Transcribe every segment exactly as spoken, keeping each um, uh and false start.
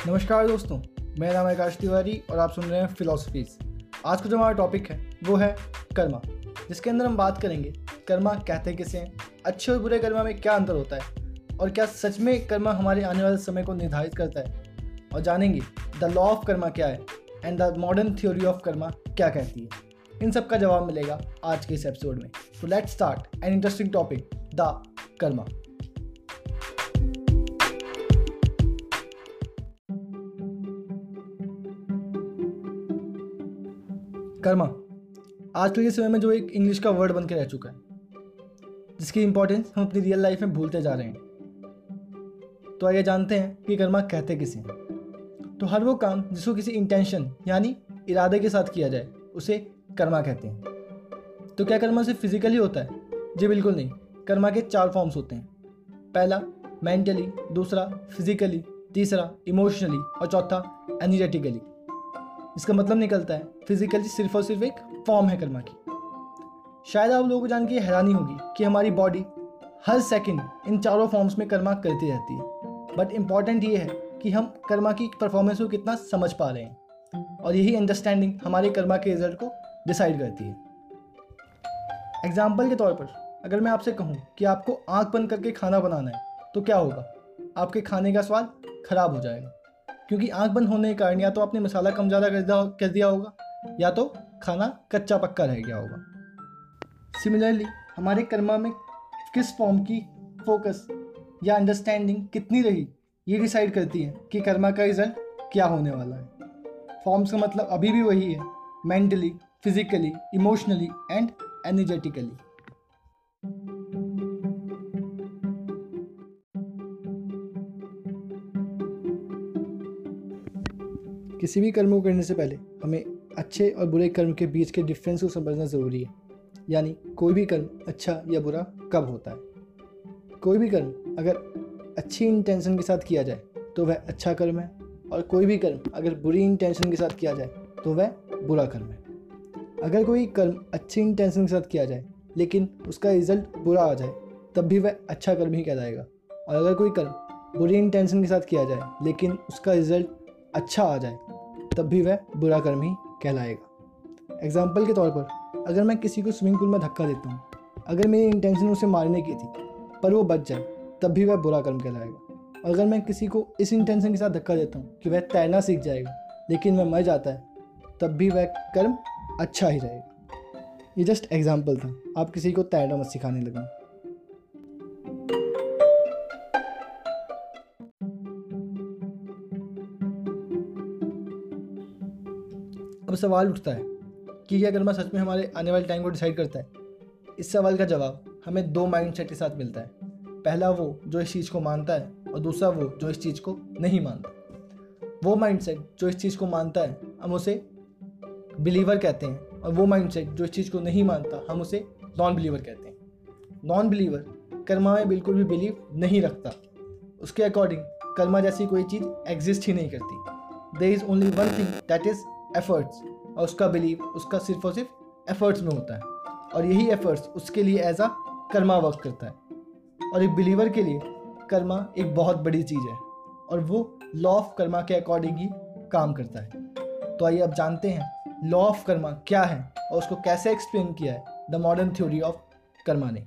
नमस्कार दोस्तों, मेरा नाम है आकाश तिवारी और आप सुन रहे हैं फिलॉसफीज। आज का जो हमारा टॉपिक है वो है कर्मा, जिसके अंदर हम बात करेंगे कर्मा कहते किसे हैं, अच्छे और बुरे कर्मा में क्या अंतर होता है और क्या सच में कर्मा हमारे आने वाले समय को निर्धारित करता है, और जानेंगे द लॉ ऑफ कर्मा क्या है and the modern theory of karma क्या कहती है। इन सब का जवाब मिलेगा आज के इस एपिसोड में। तो let's start an interesting topic, the karma. Karma आजकल के समय में जो एक इंग्लिश का वर्ड बन के रह चुका है, जिसकी इंपॉर्टेंस हम अपनी रियल लाइफ में भूलते जा रहे हैं। तो आइए जानते हैं कि कर्मा कहते किसे हैं। तो हर वो काम जिसको किसी इंटेंशन यानी इरादे के साथ किया जाए उसे कर्मा कहते हैं। तो क्या कर्मा सिर्फ फिजिकली होता है? जी बिल्कुल नहीं। कर्मा के चार फॉर्म्स होते हैं। पहला मेंटली, दूसरा फिजिकली, तीसरा इमोशनली और चौथा एनर्जेटिकली। इसका मतलब निकलता है फिजिकली सिर्फ और सिर्फ एक फॉर्म है कर्मा की। शायद आप लोगों को जान के हैरानी होगी कि हमारी बॉडी हर सेकंड इन चारों फॉर्म्स में कर्मा करती रहती है। बट इम्पॉर्टेंट ये है कि हम कर्मा की परफॉर्मेंस को कितना समझ पा रहे हैं, और यही अंडरस्टैंडिंग हमारे कर्मा के रिजल्ट को डिसाइड करती है। एग्जाम्पल के तौर पर अगर मैं आपसे कहूँ कि आपको आँख बंद करके खाना बनाना है तो क्या होगा? आपके खाने का स्वाद खराब हो जाएगा, क्योंकि आंख बंद होने के कारण या तो आपने मसाला कम ज़्यादा कर दिया कर दिया होगा या तो खाना कच्चा पक्का रह गया होगा। सिमिलरली हमारे कर्मा में किस फॉर्म की फोकस या अंडरस्टैंडिंग कितनी रही, ये डिसाइड करती है कि कर्मा का रिजल्ट क्या होने वाला है। फॉर्म्स का मतलब अभी भी वही है, mentally, physically, emotionally and energetically. किसी भी कर्म को करने से पहले हमें अच्छे और बुरे कर्म के बीच के डिफरेंस को समझना ज़रूरी है। यानी कोई भी कर्म अच्छा या बुरा कब होता है। कोई भी कर्म अगर अच्छी इंटेंशन के साथ किया जाए तो वह अच्छा कर्म है, और कोई भी कर्म अगर बुरी इंटेंशन के साथ किया जाए तो वह बुरा कर्म है। अगर कोई कर्म अच्छी इंटेंशन के साथ किया जाए लेकिन उसका रिजल्ट बुरा आ जाए तब भी वह अच्छा कर्म ही कहलाएगा, और अगर कोई कर्म बुरी इंटेंशन के साथ किया जाए लेकिन उसका रिजल्ट अच्छा आ जाए तब भी वह बुरा कर्म ही कहलाएगा। एग्जाम्पल के तौर पर अगर मैं किसी को स्विमिंग पूल में धक्का देता हूँ, अगर मेरी इंटेंशन उसे मारने की थी पर वो बच जाए तब भी वह बुरा कर्म कहलाएगा। और अगर मैं किसी को इस इंटेंशन के साथ धक्का देता हूँ कि वह तैरना सीख जाएगा लेकिन वह मर जाता है तब भी वह कर्म अच्छा ही रहेगा। ये जस्ट एग्जाम्पल था, आप किसी को तैरना मत सिखाने लगा। अब सवाल उठता है कि क्या कर्मा सच में हमारे आने वाले टाइम को डिसाइड करता है? इस सवाल का जवाब हमें दो माइंडसेट के साथ मिलता है। पहला वो जो इस चीज़ को मानता है, और दूसरा वो जो इस चीज़ को नहीं मानता। वो माइंडसेट जो इस चीज़ को मानता है हम उसे बिलीवर कहते हैं, और वो माइंडसेट जो इस चीज़ को नहीं मानता हम उसे नॉन बिलीवर कहते हैं। नॉन बिलीवर कर्मा में बिल्कुल भी बिलीव नहीं रखता। उसके अकॉर्डिंग कर्मा जैसी कोई चीज़ एग्जिस्ट ही नहीं करती। There is only one thing that is efforts, और उसका बिलीव उसका सिर्फ और सिर्फ एफर्ट्स में होता है, और यही एफर्ट्स उसके लिए एज अ कर्मा वर्क करता है। और एक बिलीवर के लिए कर्मा एक बहुत बड़ी चीज़ है, और वो लॉ ऑफ कर्मा के अकॉर्डिंग ही काम करता है। तो आइए अब जानते हैं लॉ ऑफ कर्मा क्या है और उसको कैसे एक्सप्लेन किया है the modern theory of karma ने।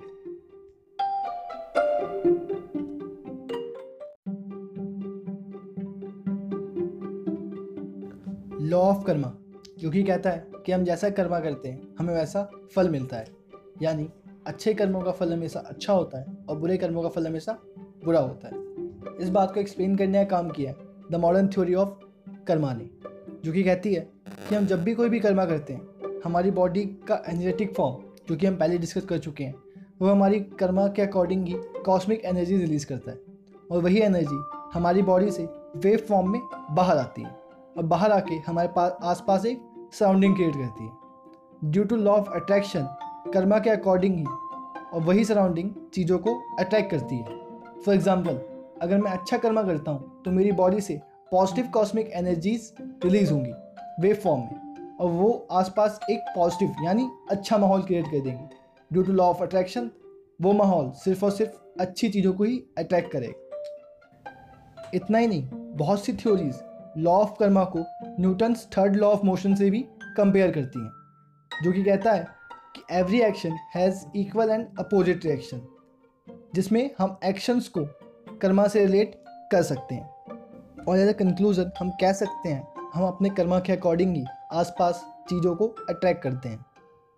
लॉ ऑफ कर्मा क्योंकि कहता है कि हम जैसा कर्मा करते हैं हमें वैसा फल मिलता है। यानी अच्छे कर्मों का फल हमेशा अच्छा होता है और बुरे कर्मों का फल हमेशा बुरा होता है। इस बात को एक्सप्लेन करने का काम किया है the modern theory of karma ने, जो कि कहती है कि हम जब भी कोई भी कर्मा करते हैं हमारी बॉडी का एनर्जेटिक फॉर्म, जो कि हम पहले डिस्कस कर चुके हैं, वो हमारी कर्मा के अकॉर्डिंग ही कॉस्मिक एनर्जी रिलीज करता है, और वही एनर्जी हमारी बॉडी से वेव फॉर्म में बाहर आती है और बाहर आके हमारे पास आसपास एक सराउंडिंग क्रिएट करती है। Due to law of attraction karma के अकॉर्डिंग ही और वही सराउंडिंग चीज़ों को अट्रैक्ट करती है। फॉर एग्जाम्पल अगर मैं अच्छा कर्मा करता हूँ तो मेरी बॉडी से पॉजिटिव कॉस्मिक एनर्जीज रिलीज होंगी वेव फॉर्म में, और वो आसपास एक पॉजिटिव यानी अच्छा माहौल क्रिएट कर देंगी। Due to law of attraction वो माहौल सिर्फ और सिर्फ अच्छी चीज़ों को ही अट्रैक्ट करेगा। इतना ही नहीं, बहुत सी थ्योरीज लॉ ऑफ कर्मा को Newton's third law of motion से भी कंपेयर करती हैं, जो कि कहता है कि every action has equal and opposite reaction, जिसमें हम एक्शंस को कर्मा से रिलेट कर सकते हैं। और एज अ कंक्लूजन हम कह सकते हैं हम अपने कर्मा के अकॉर्डिंग ही आसपास चीज़ों को अट्रैक्ट करते हैं।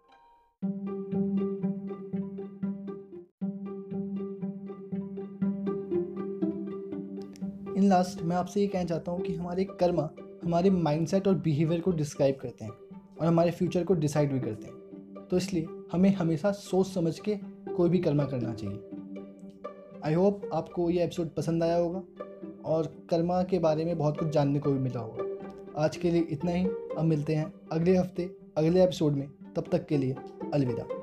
इन लास्ट मैं आपसे ये कहना चाहता हूँ कि हमारे कर्मा हमारे माइंडसेट और बिहेवियर को डिस्क्राइब करते हैं और हमारे फ्यूचर को डिसाइड भी करते हैं। तो इसलिए हमें हमेशा सोच समझ के कोई भी कर्मा करना चाहिए। आई होप आपको ये एपिसोड पसंद आया होगा और कर्मा के बारे में बहुत कुछ जानने को भी मिला होगा। आज के लिए इतना ही। अब मिलते हैं अगले हफ्ते अगले एपिसोड में। तब तक के लिए अलविदा।